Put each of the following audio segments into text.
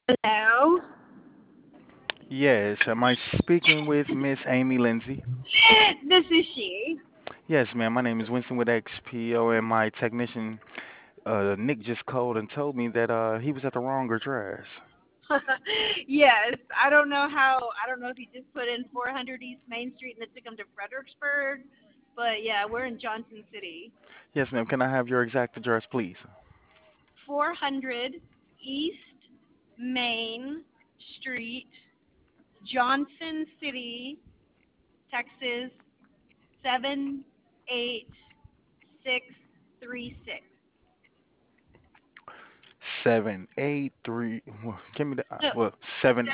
Hello. Yes, am I speaking with Miss Amy Lindsay? This is she. Yes, ma'am. My name is Winston with XPO, and my technician, Nick, just called and told me that he was at the wrong address. Yes, I don't know if he just put in 400 East Main Street and it took him to Fredericksburg, but yeah, we're in Johnson City. Yes, ma'am. Can I have your exact address, please? 400 East Main Street, Johnson City, Texas 78636. 783. Give me the No, seven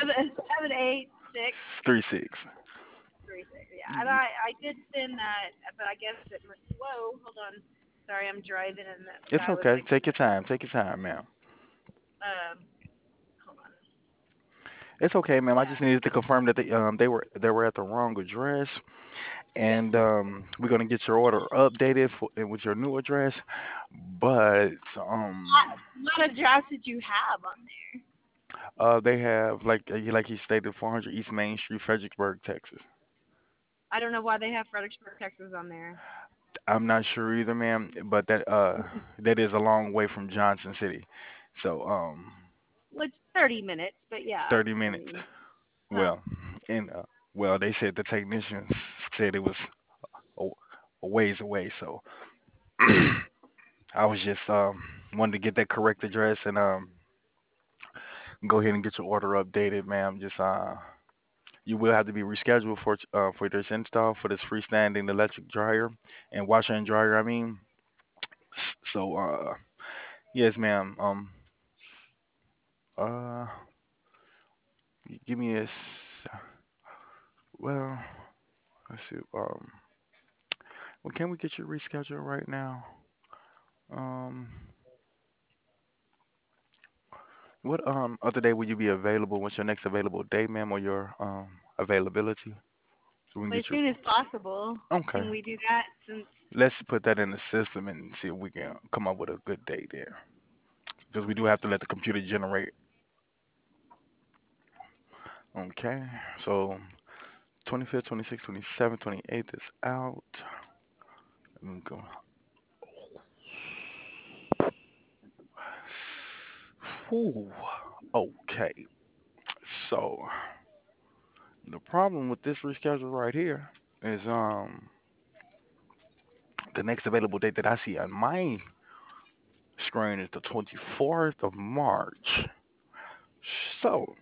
78636. 36. 36. Yeah, and I did send that, but I guess it must. Whoa, hold on. Sorry, I'm driving and that It's guy was okay. like, Take your time. Take your time, ma'am. um, hold on. It's okay, ma'am. I Yeah. just needed to confirm that they were at the wrong address, Yes. and we're gonna get your order updated with your new address. But What address did you have on there? they have like he stated, 400 East Main Street, Fredericksburg, Texas. I don't know why they have Fredericksburg, Texas on there. I'm not sure either, ma'am, but that is a long way from Johnson City. So Well, it's 30 minutes, but yeah. 30 I minutes. mean, huh? Well, and well, they said the technicians said it was a, a ways away. So I was just wanted to get that correct address and go ahead and get your order updated, ma'am. Just you will have to be rescheduled for this install for this freestanding electric dryer and washer and dryer. I mean, so yes, ma'am. Uh, give me a well. Let's see. Well, can we get you rescheduled right now? Um, what other day will you be available? What's your next available day, ma'am, or your availability? So we can But get as you. soon as possible, Okay. can we do that? Since Let's put that in the system and see if we can come up with a good date there. Because we do have to let the computer generate. Okay. So 25th, 26th, 27th, 28th is out. Let me go. Whew. Okay. So the problem with this reschedule right here is the next available date that I see on my screen is the 24th of March. So,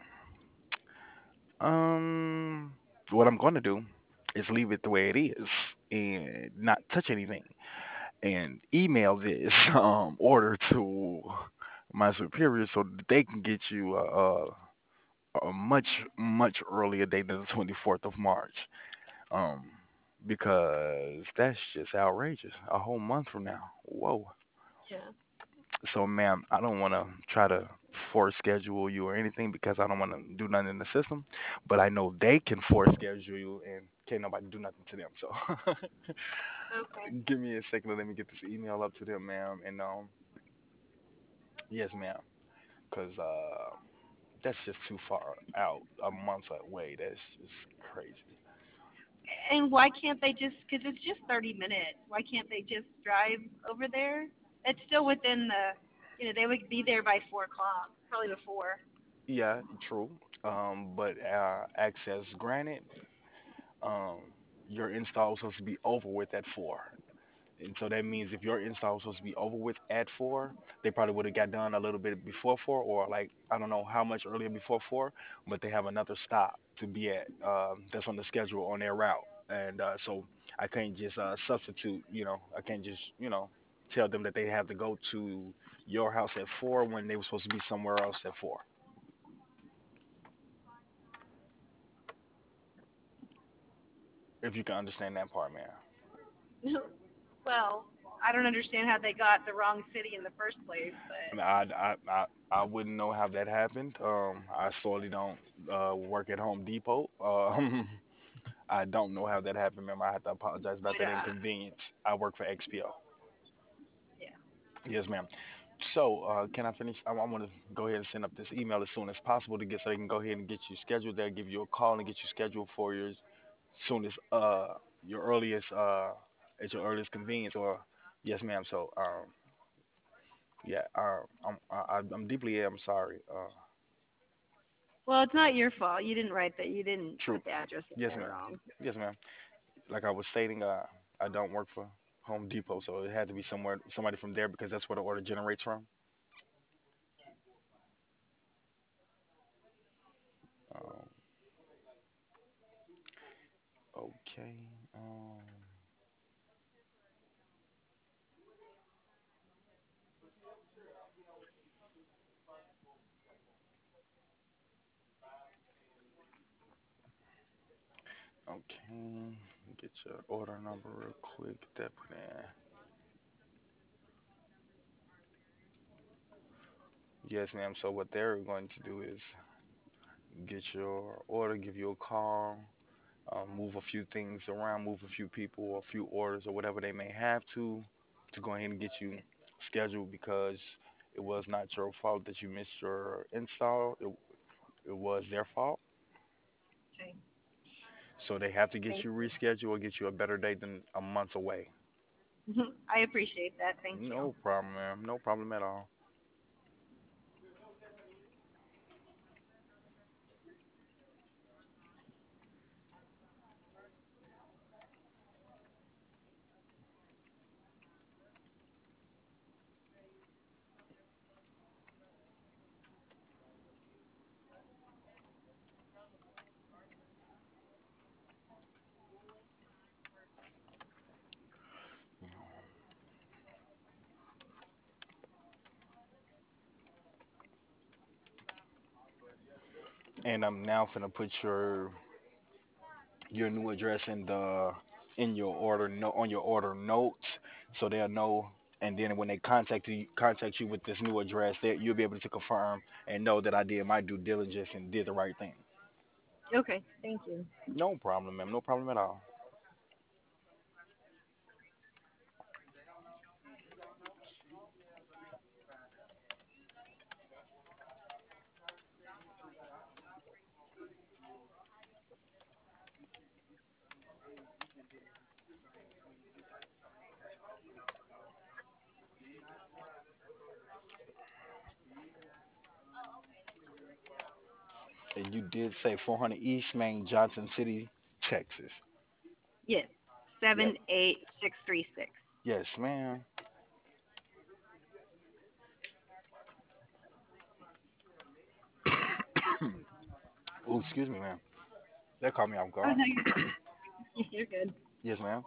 um, what I'm going to do is leave it the way it is and not touch anything and email this order to my superiors so that they can get you a much earlier date than the 24th of March. Um, because that's just outrageous. A whole month from now. Whoa. yeah. So, ma'am, I don't want to try to force schedule you or anything because I don't want to do nothing in the system. But I know they can force schedule you and can't nobody do nothing to them. So, Okay. give me a second. Let me get this email up to them, ma'am. And yes, ma'am, because that's just too far out, a month away. That's just crazy. And why can't they just? Because it's just 30 minutes. Why can't they just drive over there? It's still within the. They would be there by 4 o'clock, probably before. Yeah, true. But access granted. Um, your install is supposed to be over with at 4. And so that means if your install was supposed to be over with at 4, they probably would have got done a little bit before 4, or like I don't know how much earlier before 4, but they have another stop to be at that's on the schedule on their route. And so I can't just substitute, I can't just, tell them that they have to go to your house at 4 when they were supposed to be somewhere else at 4. If you can understand that part, man. Well, I don't understand how they got the wrong city in the first place, I but mean, I wouldn't know how that happened. I solely don't work at Home Depot. I don't know how that happened, ma'am. I have to apologize about but that inconvenience. I work for XPO. yeah. Yes, ma'am. So, can I finish? I want to go ahead and send up this email as soon as possible to get so they can go ahead and get you scheduled. They'll give you a call and get you scheduled for your soonest, your earliest, at your earliest convenience. Or yes, ma'am. So, yeah, I'm deeply, I'm sorry. Well, it's not your fault. You didn't write that. You didn't True. put the address in Yes, there ma'am. wrong. Yes, ma'am. Like I was stating, I don't work for Home Depot, so it had to be somebody from there because that's where the order generates from. Um, okay. Okay. Get your order number real quick. Get that put in. Yes, ma'am. So what they're going to do is get your order, give you a call, move a few things around, move a few people or a few orders or whatever they may have to go ahead and get you scheduled because it was not your fault that you missed your install. It was their fault. Okay. So they have to get Thank you you. rescheduled or get you a better date than a month away. I appreciate that. Thank you. No problem, ma'am. No problem at all. And I'm now gonna put your new address in your order no on your order notes so they'll know, and then when they contact you with this new address that you'll be able to confirm and know that I did my due diligence and did the right thing. Okay. Thank you. No problem, ma'am. No problem at all. And you did say 400 East Main, Johnson City, Texas. Yes. Yep. 78636. Yes, ma'am. Oh, excuse me, ma'am. That caught me off Oh guard. no, you're good. Yes, ma'am.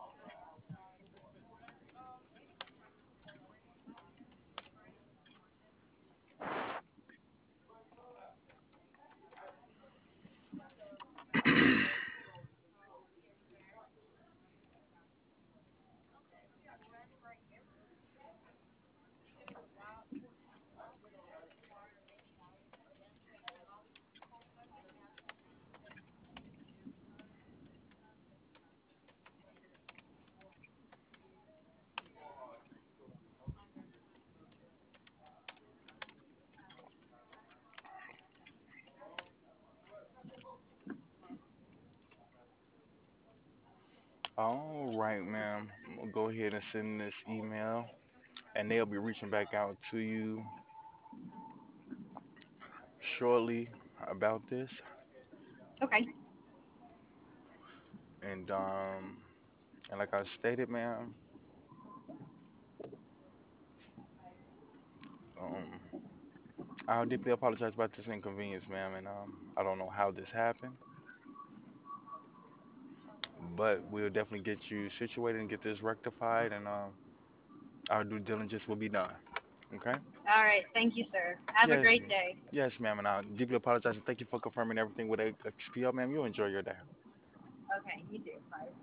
All right, ma'am. I'm gonna go ahead and send this email, and they'll be reaching back out to you shortly about this. Okay. And and like I stated, ma'am, um, I deeply apologize about this inconvenience, ma'am, and I don't know how this happened, but we'll definitely get you situated and get this rectified, and our due diligence will be done. Okay? All right. Thank you, sir. Have a Yes, great day. yes, ma'am, and I deeply apologize and thank you for confirming everything with XPL, ma'am. You enjoy your day. Okay. You too. Bye.